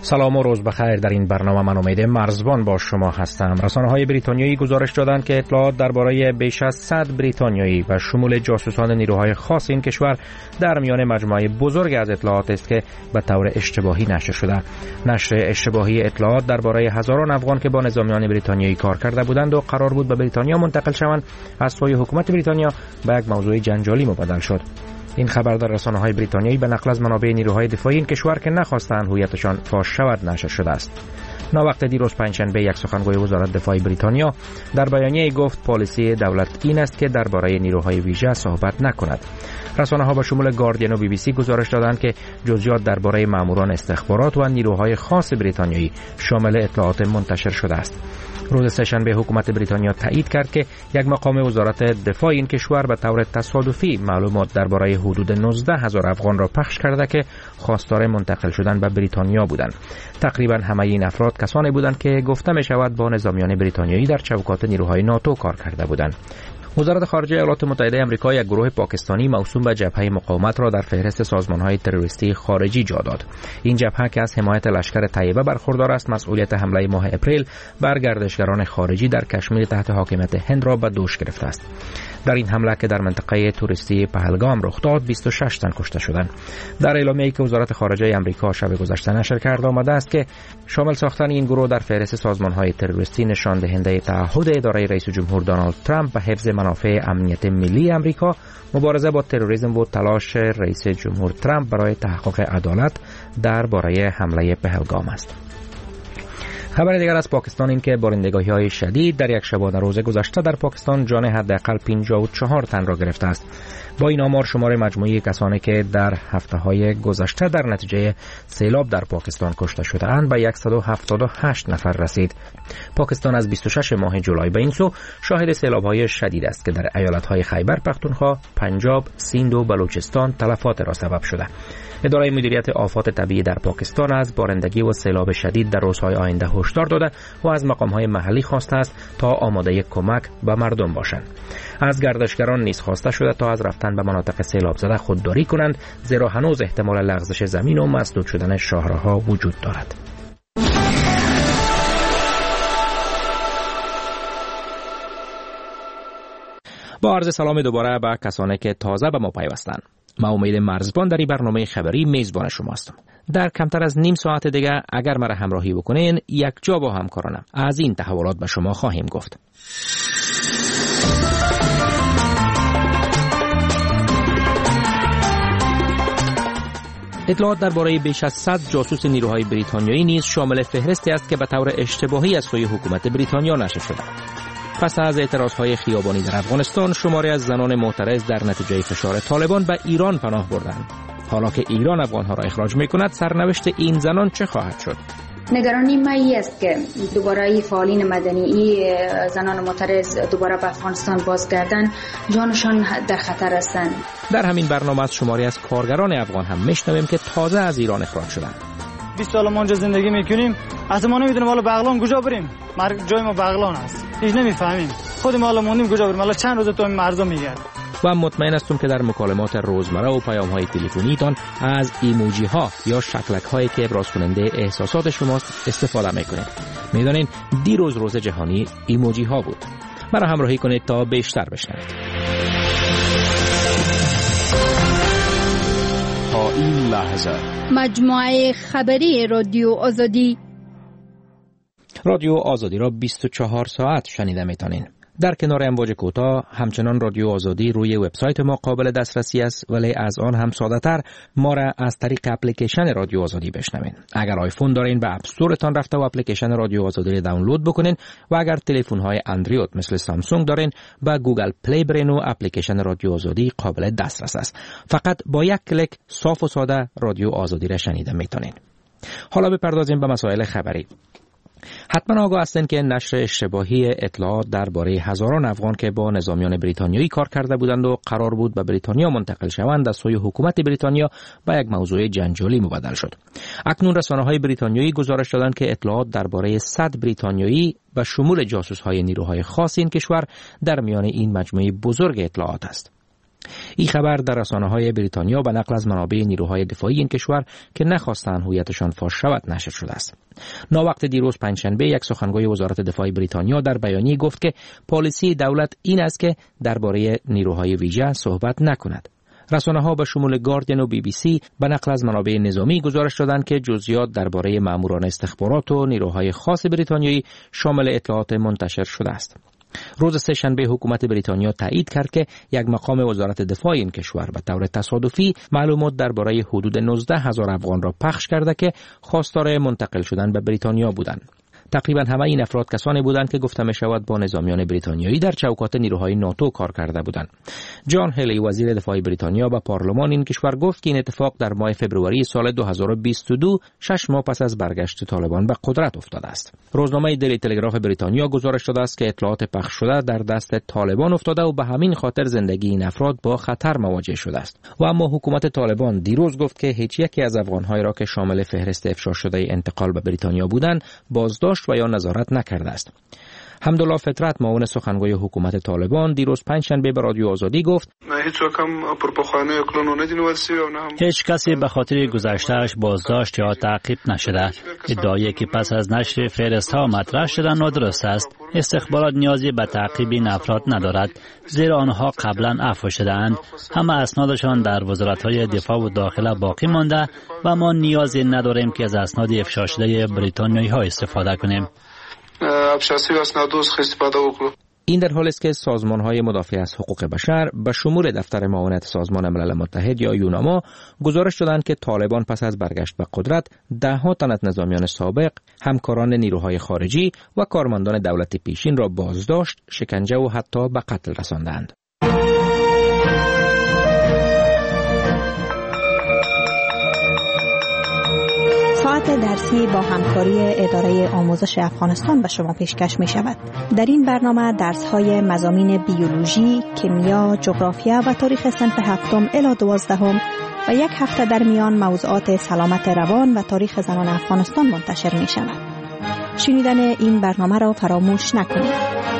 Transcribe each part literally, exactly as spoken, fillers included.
سلام و روز بخیر. در این برنامه من امید مرزبان با شما هستم. رسانه‌های بریتانیایی گزارش دادند که اطلاعات درباره بیش از صد بریتانیایی و شمول جاسوسان نیروهای خاص این کشور در میان مجموعه بزرگ از اطلاعات است که به طور اشتباهی نشر شده. نشر اشتباهی اطلاعات درباره هزاران افغان که با نظامیان بریتانیایی کار کرده بودند و قرار بود به بریتانیا منتقل شوند از سوی حکومت بریتانیا به یک موضوع جنجالی مبدل شد. این خبر در رسانه‌های بریتانیایی به نقل از منابع نیروهای دفاعی این کشور که نخواستند هویتشان فاش شود نشر شده است. ناوقت دیروز پنجشنبه یک سخنگوی وزارت دفاع بریتانیا در بیانیه گفت پالیسی دولت این است که درباره نیروهای ویژه صحبت نکند. رسانه‌ها به شمول گاردین و بی بی سی گزارش دادند که جزئیات درباره ماموران استخبارات و نیروهای خاص بریتانیایی شامل اطلاعات منتشر شده است. روز سه‌شنبه حکومت بریتانیا تایید کرد که یک مقام وزارت دفاع این کشور به طور تصادفی معلومات درباره حدود نوزده هزار افغان را پخش کرده که خواستار منتقل شدن به بریتانیا بودند. تقریبا همه این افراد کسانی بودند که گفته می شود با نظامیان بریتانیایی در چوکات نیروهای ناتو کار کرده بودند. وزارت خارجه ایالات متحده آمریکا یک گروه پاکستانی موسوم به جبهه مقاومت را در فهرست سازمان‌های تروریستی خارجی جا داد. این جبهه که از حمایت لشکر طیبه برخوردار است، مسئولیت حمله ماه اپریل بر گردشگران خارجی در کشمیر تحت حاکمیت هند را به دوش گرفته است. در این حمله که در منطقه توریستی پهلگام رخ داد، بیست و شش تن کشته شدند. در اعلامیه‌ای که وزارت خارجه آمریکا شب گذشته نشر کرده آمده است که شامل ساختن این گروه در فهرست سازمان‌های تروریستی نشان دهنده تعهد اداره رئیس جمهور دونالد ترامپ به حفظ منافع امنیت ملی آمریکا، مبارزه با تروریسم و تلاش رئیس جمهور ترامپ برای تحقق عدالت درباره حمله پهلگام است. خبر دیگر از پاکستان این که بارندگی‌های شدید در یک شبانه روز گذشته در پاکستان جان حداقل پنجاه و چهار تن را گرفته است. با این آمار شمار مجموعی کسانی که در هفته‌های گذشته در نتیجه سیلاب در پاکستان کشته شده‌اند به صد و هفتاد و هشت نفر رسید. پاکستان از بیست و شش ماه جولای به این سو شاهد سیلاب‌های شدید است که در ایالت‌های خیبر پختونخوا، پنجاب، سیند و بلوچستان تلفات را سبب شده. اداره مدیریت آفات طبیعی در پاکستان از بارندگی و سیلاب شدید در روزهای آینده هشدار داده و از مقام‌های محلی خواسته است تا آماده کمک به مردم باشند. از گردشگران نیز خواسته شده تا از رفتن به مناطق سیلاب زده خودداری کنند، زیرا هنوز احتمال لغزش زمین و مسدود شدن شاهراه‌ها وجود دارد. با عرض سلام دوباره به کسانی که تازه به ما پیوستند. من امید مرزبان در این برنامه خبری میزبان شما هستم. در کمتر از نیم ساعت دیگه اگر مرا همراهی بکنین یک جا با همکارانم از این تحولات به شما خواهیم گفت. اطلاعات درباره بیش از صد جاسوس نیروهای بریتانیایی نیز شامل فهرستی است که به طور اشتباهی از سوی حکومت بریتانیا نشر شده. پس از اعتراضهای خیابانی در افغانستان، شماری از زنان معترض در نتیجه فشار طالبان به ایران پناه بردند. حالا که ایران افغانها را اخراج می‌کند، سرنوشت این زنان چه خواهد شد؟ نگرانی ما این است که دوباره ای فعالین مدنی، ای زنان معترض دوباره به افغانستان بازگردن، جانشان در خطر هستند. در همین برنامه از شماری از کارگران افغان هم میشنویم که تازه از ایران اخراج شدند. بیست سال ما اونجا زندگی میکنیم، اصلا ما نمیدونیم حالا بغلان کجا بریم. مرگ جای ما بغلان است، هیچ نمیفهمیم. خود ما حالا موندیم کجا بریم، حالا چند روز تو این مرزا میگرد. و مطمئن هستم که در مکالمات روزمره و پیام‌های تلفنیتان از ایموجی ها یا شکلک هایی که ابراز کننده احساسات شماست استفاده میکنید. میدونین دیروز روز جهانی ایموجی ها بود. مرا همراهی کنید تا بیشتر بشنوید. تا این لحظه مجموعه خبری رادیو آزادی رادیو آزادی را بیست و چهار ساعت شنیده میتونین. در کنار امواج کوتاه همچنان رادیو آزادی روی وبسایت ما قابل دسترسی است، ولی از آن هم ساده‌تر ما را از طریق اپلیکیشن رادیو آزادی بشنوین. اگر آیفون دارین به اپ استورتان رفته و اپلیکیشن رادیو آزادی را دانلود بکنین و اگر تلفن های اندروید مثل سامسونگ دارین به گوگل پلی برین و اپلیکیشن رادیو آزادی قابل دسترس است. فقط با یک کلیک صاف و ساده رادیو آزادی را شنیده میتونین. حالا بپردازیم به مسائل خبری. حتما آگاه هستند که نشر اشتباهی اطلاعات درباره هزاران افغان که با نظامیان بریتانیایی کار کرده بودند و قرار بود به بریتانیا منتقل شوند از سوی حکومت بریتانیا به یک موضوع جنجالی مبدل شد. اکنون رسانه‌های بریتانیایی گزارش دادند که اطلاعات درباره صد بریتانیایی و شمول جاسوس‌های نیروهای خاص این کشور در میان این مجموعه بزرگ اطلاعات است. این خبر در رسانه‌های بریتانیا به نقل از منابع نیروهای دفاعی این کشور که نخواستند هویتشان فاش شود نشر شده است. ناوقت دیروز پنجشنبه یک سخنگوی وزارت دفاع بریتانیا در بیانیه گفت که پالیسی دولت این است که درباره نیروهای ویژه صحبت نکند. رسانه‌ها به شمول گاردین و بی بی سی به نقل از منابع نظامی گزارش دادند که جزئیات درباره ماموران استخبارات و نیروهای خاص بریتانیایی شامل اطلاعات منتشر شده است. روز سه شنبه حکومت بریتانیا تایید کرد که یک مقام وزارت دفاع این کشور به طور تصادفی معلومات درباره حدود نوزده هزار افغان را پخش کرده که خواستار منتقل شدن به بریتانیا بودند. تقریبا همه این افراد کسانی بودند که گفته می شود با نظامیان بریتانیایی در چوکات نیروهای ناتو کار کرده بودند. جان هلی وزیر دفاع بریتانیا به پارلمان این کشور گفت که این اتفاق در ماه فوریه سال دو هزار و بیست و دو، شش ماه پس از برگشت طالبان به قدرت افتاده است. روزنامه دیلی تلگراف بریتانیا گزارش داده است که اطلاعات پخش شده در دست طالبان افتاده و به همین خاطر زندگی این افراد با خطر مواجه شده است. و اما حکومت طالبان دیروز گفت که هیچ یکی از افغان‌های را که شامل فهرست افشا شده انتقال به بریتانیا بودند بازداشت و یا نظارت نکرده است. حمدالله فطرت معاون سخنگوی حکومت طالبان دیروز پنجشنبه به رادیو آزادی گفت هیچ کسی به خاطر گذشته‌اش بازداشت یا تعقیب نشده. ادعایی که پس از نشر فهرست‌ها مطرح شده نادرست است. استخبارات نیازی به تعقیب این افراد ندارد، زیرا آنها قبلا عفو شده‌اند. همه اسنادشان در وزارت‌های دفاع و داخله باقی مانده و ما نیازی نداریم که از اسناد افشا شده بریتانیایی‌ها استفاده کنیم. این در حالی است که سازمان‌های مدافع از حقوق بشر به شمول دفتر معاونت سازمان ملل متحد یا یوناما گزارش دادند که طالبان پس از برگشت به قدرت ده ها تن از نظامیان سابق، همکاران نیروهای خارجی و کارمندان دولت پیشین را بازداشت، شکنجه و حتی به قتل رساندند. ساعت درسی با همکاری اداره آموزش افغانستان به شما پیشکش می شود. در این برنامه درس های مضامین بیولوژی، کیمیا، جغرافیا و تاریخ صنف هفتم الی دوازدهم و یک هفته در میان موضوعات سلامت روان و تاریخ زنان افغانستان منتشر می شود. شنیدن این برنامه را فراموش نکنید.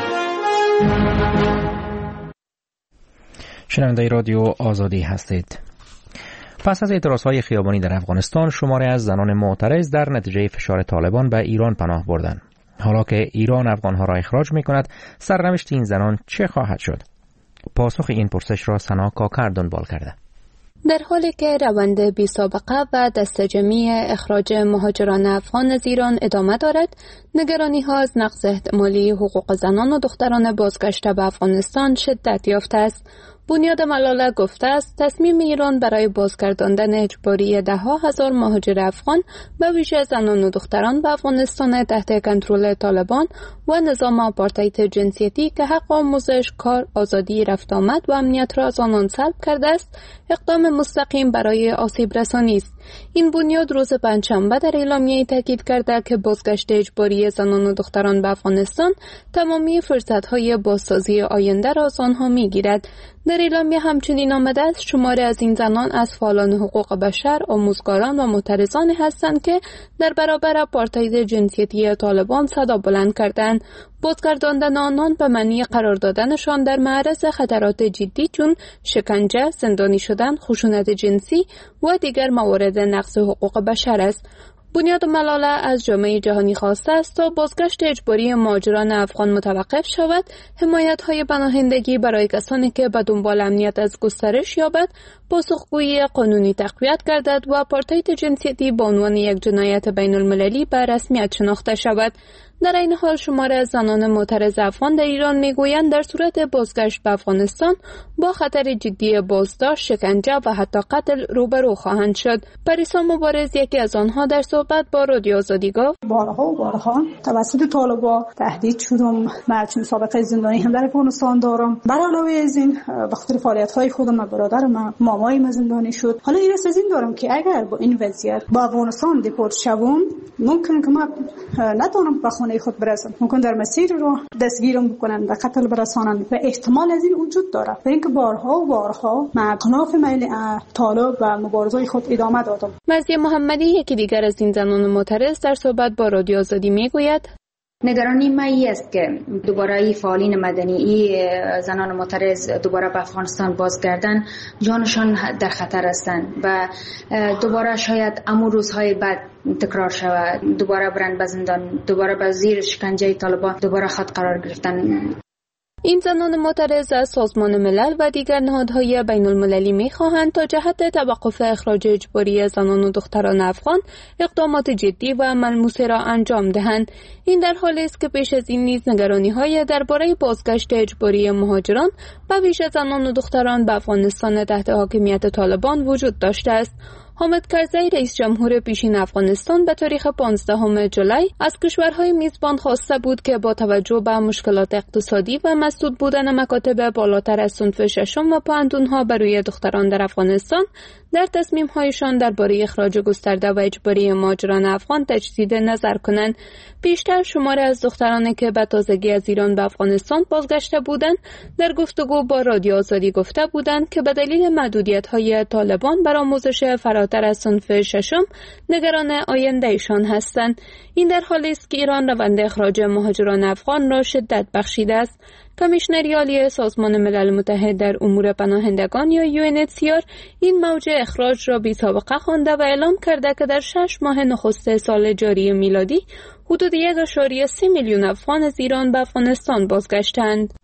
شنونده رادیو آزادی هستید. پس از اعتراضهای خیابانی در افغانستان، شماری از زنان معترض در نتیجه فشار طالبان به ایران پناه بردند. حالا که ایران افغانها را اخراج می کند، سرنوشت این زنان چه خواهد شد؟ پاسخ این پرسش را سنا کاکر دنبال کرده. در حالی که روند بی سابقه و دسته‌جمعی اخراج مهاجران افغان از ایران ادامه دارد، نگرانی ها از نقض احتمالی حقوق زنان و دختران بازگشته به افغانستان شدت یافته است. بنیاد ملاله گفته است تصمیم ایران برای بازگرداندن اجباری ده ها هزار مهاجر افغان به ویژه زنان و دختران به افغانستان تحت کنترل طالبان و نظام آپارتاید جنسیتی که حق آموزش، کار، آزادی رفت آمد و امنیت را از آنان سلب کرده است، اقدام مستقیم برای آسیب رسانی است. این بنیاد روز پنجشنبه در اعلامیه تاکید کرده که بازگشت اجباری زنان و دختران به افغانستان تمامی فرصت‌های بازسازی آینده را از آنها می‌گیرد. در اعلامیه همچنین آمده است شماری از این زنان از فعالان حقوق بشر، آموزگاران و معترضانی هستند که در برابر آپارتاید جنسیتی طالبان صدا بلند کردند. بازگرداندن آنان به معنی قرار دادنشان در معرض خطرات جدی چون شکنجه، زندانی شدن، خشونت جنسی و دیگر موارد نقض حقوق بشر است. بنیاد ملاله از جامعه جهانی خواسته است تا بازگشت اجباری مهاجران افغان متوقف شود، حمایت‌های پناهندگی برای کسانی که به دنبال امنیت از گسترش یابد پاسخگویی قانونی تقویت گردد و آپارتاید جنسیتی به عنوان یک جنایت بین المللی به رسمیت شناخته شود. در این حال شماری از زنان معترض افغان در ایران میگویند در صورت بازگشت به افغانستان با خطر جدی بازداشت، شکنجه و حتی قتل روبرو خواهند شد. پریسا مبارز یکی از آنها در صحبت با رادیو آزادی گفت: بارها و بارها توسط طالبان تهدید شدم. من چون سابقه زندانی هم در افغانستان دارم. بر علاوه از این به خاطر فعالیت‌های خودم برادر من مامای من زندانی شد. حالا این از این دارم که اگر با این وضعیت با افغانستان دیپورت شوم، ممکن که من نتونم به خانه خود برسم، ممکن در مسیر رو دستگیرم بکنن و قتل برسانن و احتمال از این وجود داره. و اینکه بارها و بارها مع خلاف میل طالب و مبارزای خود ادامه دادم. مرضیه محمدی یکی دیگر از این زنان معترض در صحبت با رادیو آزادی میگوید: نگرانی ما ای است که دوباره ای فعالین مدنی ای زنان معترض دوباره به افغانستان بازگردن جانشان در خطر هستند و دوباره شاید امو روزهای بعد تکرار شود، دوباره برند به زندان، دوباره به زیر شکنجه طالبان دوباره خود قرار گرفتن. این زنان معترض از سازمان ملل و دیگر نهادهای بین المللی می خواهند تا جهت توقف اخراج اجباری زنان و دختران افغان اقدامات جدی و ملموسه را انجام دهند. این در حالی است که پیش از این نیز نگرانی های درباره بازگشت اجباری مهاجران و ویژه زنان و دختران به افغانستان تحت حاکمیت طالبان وجود داشته است. حامد کرزی رئیس جمهور پیشین افغانستان به تاریخ پانزدهم جولای از کشورهای میزبان خواسته بود که با توجه به مشکلات اقتصادی و مسدود بودن مکاتب بالاتر از صنف ششم و پوهنتون‌ها برای دختران در افغانستان در تصمیم‌هایشان درباره اخراج گسترده و اجباری مهاجران افغان تجدید نظر کنند. بیشتر شمار از دخترانی که به تازگی از ایران به افغانستان بازگشته بودند در گفتگو با رادیو آزادی گفته بودند که به دلیل محدودیت‌های طالبان بر آموزش فراتر از صنف ششم نگران آینده‌شان هستند. این در حالی است که ایران روند اخراج مهاجران افغان را شدت بخشیده است. کمیشنر عالی سازمان ملل متحد در امور پناهندگان یا یو ان اچ سی آر این موج اخراج را بی سابقه خوانده و اعلام کرده که در شش ماه نخست سال جاری میلادی حدود یک و سه میلیون افغان از ایران به افغانستان بازگشتند.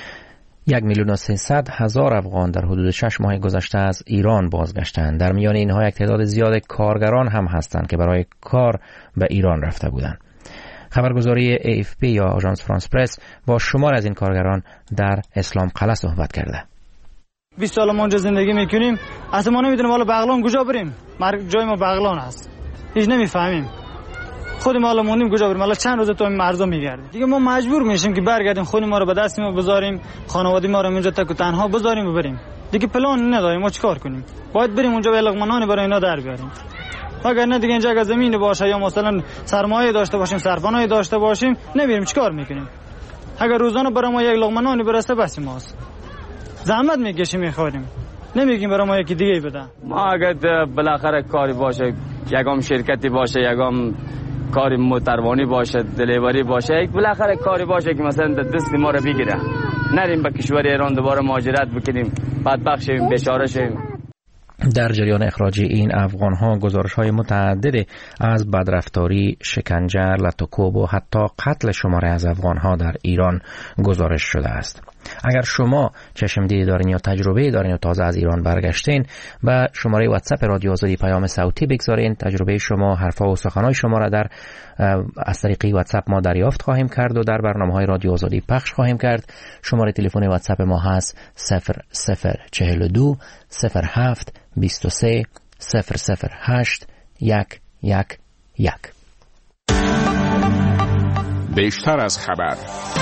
یک میلیون و سیصد هزار افغان در حدود شش ماه گذشته از ایران بازگشتند. در میان اینها یک تعداد زیاد کارگران هم هستند که برای کار به ایران رفته بودند. خبرگزاری ای اف پی یا آژانس فرانس پرس با شمار از این کارگران در اسلام قلعه صحبت کرده. بیست سال ما اونجا زندگی میکنیم، اصلا ما نمیدونیم حالا بغلان کجا بریم. جای ما بغلان است، هیچ نمیفهمیم. خود ما حالا موندیم کجا بریم، حالا چند روز تو این مرزا میگردیم. دیگه ما مجبور میشیم که برگردیم خونه ما رو به دست ما بذاریم، خانواده ما رو اینجا تک و تنها بذاریم و بریم. دیگه پلان نداریم ما چیکار کنیم. باید بریم اونجا به لقمه برای اینا در بیاریم. اگر نه دیگه اینجا اگه زمین باشه یا مثلا سرمایه داشته باشیم، سرپناهی داشته باشیم، نمیریم چیکار میکنیم. اگر روزانه برای ما یک لقمه نان برسه بس ماست. زحمت میکشیم میخوریم، نمیگیم برای ما یکی دیگه بده. ما اگر بالاخره کاری باشه، یگام شرکتی باشه، یگام کاری موتروانی باشه، دلیوری باشه، یک بالاخره کاری باشه که مثلا دست ما رو بگیره، نریم به کشور ایران دوباره مهاجرت بکنیم، بدبخت شویم، بیچاره شویم. در جریان اخراج این افغان‌ها گزارش‌های متعدد از بدرفتاری، شکنجه، لطوکوب و حتی قتل شماره از افغان‌ها در ایران گزارش شده است. اگر شما چشمدیدی دارین یا تجربه دارین یا تازه از ایران برگشتین، به شماره واتساپ رادیو آزادی پیام صوتی بگذارین. تجربه شما، حرفا و سخنان شما را در از طریق واتساپ ما دریافت خواهیم کرد و در برنامه‌های رادیو آزادی پخش خواهیم کرد. شماره تلفن واتساپ ما هست صفر صفر چهل و دو صفر هفت بیست و سه صفر صفر هشت یک یک یک. بیشتر از خبر.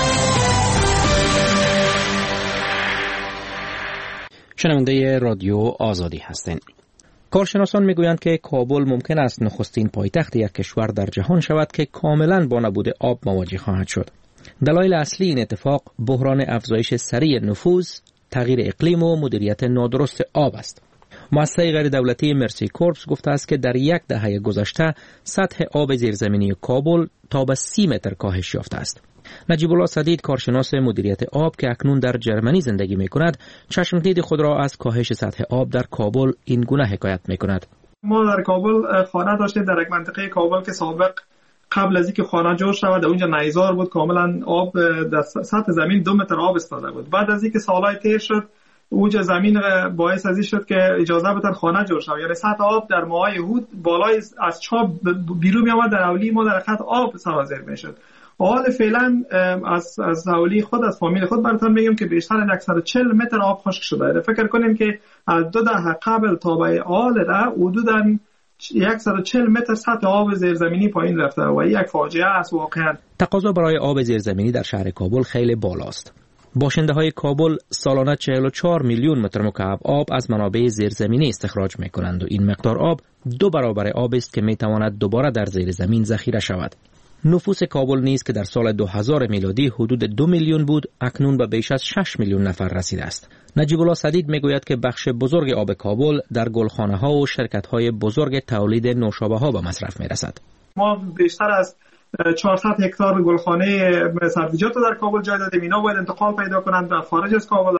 شنونده رادیو آزادی هستند. کارشناسان میگویند که کابل ممکن است نخستین پایتخت یک کشور در جهان شود که کاملا با نبود آب مواجه خواهد شد. دلایل اصلی این اتفاق بحران افزایش سریع نفوذ، تغییر اقلیم و مدیریت نادرست آب است. مؤسسه غیر دولتی مرسی کورپس گفته است که در یک دهه گذشته سطح آب زیرزمینی کابل تا به سی متر کاهش یافته است. نجیب الله سدید، کارشناس مدیریت آب که اکنون در جرمنی زندگی می کند، چشمدید خود را از کاهش سطح آب در کابل این گونه حکایت می کند. ما در کابل خانه داشتیم، در یک منطقه کابل که سابق قبل از اینکه خانه جور شود اونجا نیزار بود، کاملا آب در سطح زمین دو متر آب استاده بود. بعد از اینکه سالهای تیر شد اونجا زمین باعث از این شد که اجازه بدن خانه جور شود، یعنی سطح آب در ماهای هود بالای از چاب بیرون می آمد، در اولی ما در خط آب سرازیر می شد. حال فعلا از از حوالی خود از فامیل خود براتون میگم که بیشتر از صد و چهل متر آب خشک شده. فکر کنیم که از دو دهه قبل تا به حال را حدوداً صد و چهل متر سطح آب زیرزمینی پایین رفته و یک فاجعه است واقعا. تقاضا برای آب زیرزمینی در شهر کابل خیلی بالاست. باشنده های کابل سالانه چهل و چهار میلیون متر مکعب آب از منابع زیرزمینی استخراج می کنند و این مقدار آب دو برابر آب است که می تواند دوباره در زیر زمین ذخیره شود. نفوس کابل نیز که در سال دو هزار میلادی حدود دو میلیون بود، اکنون به بیش از شش میلیون نفر رسیده است. نجیب الله سدید میگوید که بخش بزرگ آب کابل در گلخانه ها و شرکت های بزرگ تولید نوشابه ها به مصرف می رسد. ما بیشتر از چهارصد هکتار گلخانه سبزیجات رو در کابل جای دادیم. اینا باید انتقال پیدا کنند و خارج از کابل